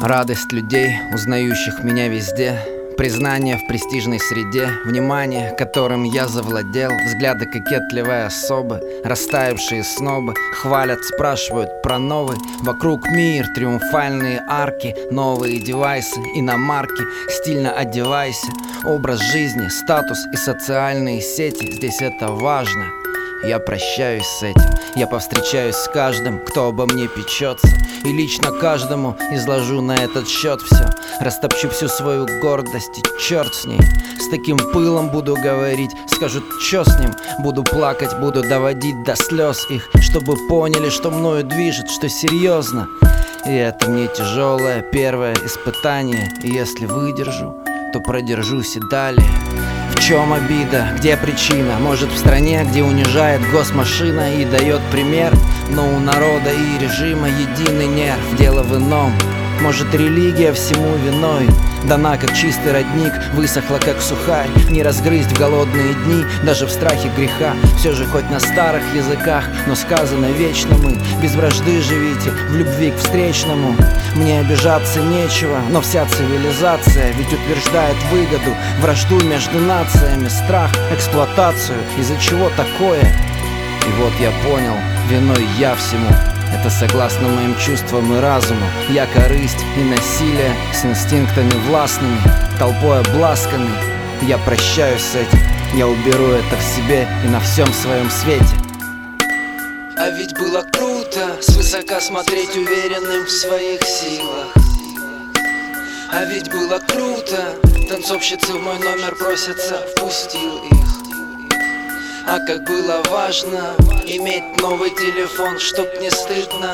Радость людей, узнающих меня везде, признание в престижной среде, внимание, которым я завладел, взгляды кокетливой особы, растаявшие снобы хвалят, спрашивают про новый. Вокруг мир, триумфальные арки, новые девайсы, иномарки. Стильно одевайся, образ жизни, статус и социальные сети. Здесь это важно. Я прощаюсь с этим, я повстречаюсь с каждым, кто обо мне печется, и лично каждому изложу на этот счет все. Растопчу всю свою гордость, и черт с ней. С таким пылом буду говорить, скажут, чё с ним. Буду плакать, буду доводить до слез их, чтобы поняли, что мною движет, что серьезно. И это мне тяжелое первое испытание, и если выдержу, то продержусь и далее. В чем обида? Где причина? Может, в стране, где унижает госмашина и дает пример, но у народа и режима единый нерв. Дело в ином. Может, религия всему виной дана как чистый родник, высохла как сухарь, не разгрызть в голодные дни, даже в страхе греха. Все же хоть на старых языках, но сказано вечно мы: без вражды живите, в любви к встречному. Мне обижаться нечего, но вся цивилизация ведь утверждает выгоду, вражду между нациями, страх, эксплуатацию. Из-за чего такое? И вот я понял, виной я всему. Это согласно моим чувствам и разуму. Я корысть и насилие с инстинктами властными, толпой обласканный. Я прощаюсь с этим, я уберу это в себе и на всем своем свете. А ведь было круто свысока смотреть уверенным в своих силах. А ведь было круто, танцовщицы в мой номер просятся, впустил их. А как было важно иметь новый телефон, чтоб не стыдно.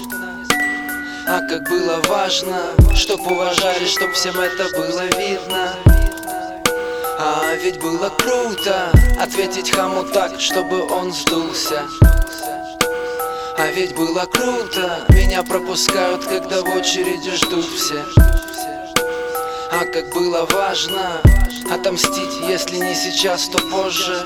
А как было важно, чтоб уважали, чтоб всем это было видно. А ведь было круто ответить хаму так, чтобы он сдулся. А ведь было круто, меня пропускают, когда в очереди ждут все. А как было важно отомстить, если не сейчас, то позже.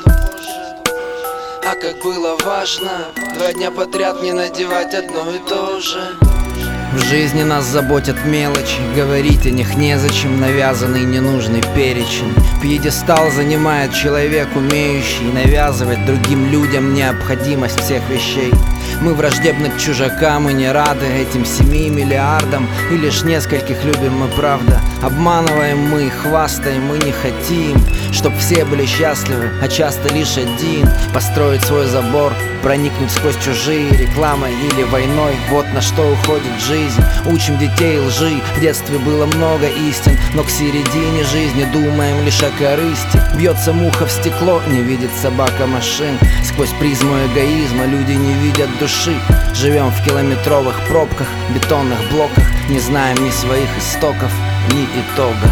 А как было важно 2 дня подряд не надевать одно и то же. В жизни нас заботят мелочи, говорить о них незачем, навязанный ненужный перечень. Пьедестал занимает человек, умеющий навязывать другим людям необходимость всех вещей. Мы враждебны к чужакам и не рады этим 7 миллиардам, и лишь нескольких любим мы, правда. Обманываем мы, хвастаем мы не хотим, чтоб все были счастливы, а часто лишь один. Построить свой забор, проникнуть сквозь чужие рекламой или войной. Вот на что уходит жизнь. Учим детей лжи, в детстве было много истин, но к середине жизни думаем лишь о корысти. Бьется муха в стекло, не видит собака машин. Сквозь призму эгоизма люди не видят души. Живем в километровых пробках, бетонных блоках, не знаем ни своих истоков, ни итога.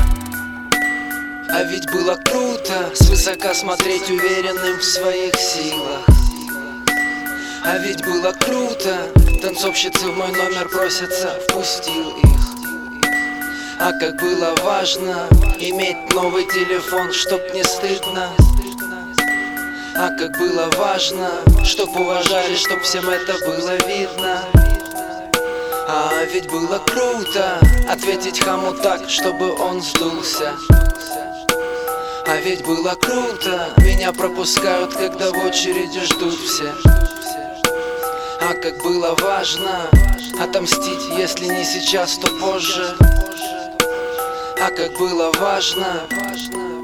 А ведь было круто свысока смотреть уверенным в своих силах. А ведь было круто, танцовщицы в мой номер просятся, впустил их. А как было важно иметь новый телефон, чтоб не стыдно. А как было важно, чтоб уважали, чтоб всем это было видно. А ведь было круто ответить хаму так, чтобы он сдулся. А ведь было круто, меня пропускают, когда в очереди ждут все. А как было важно отомстить, если не сейчас, то позже. А как было важно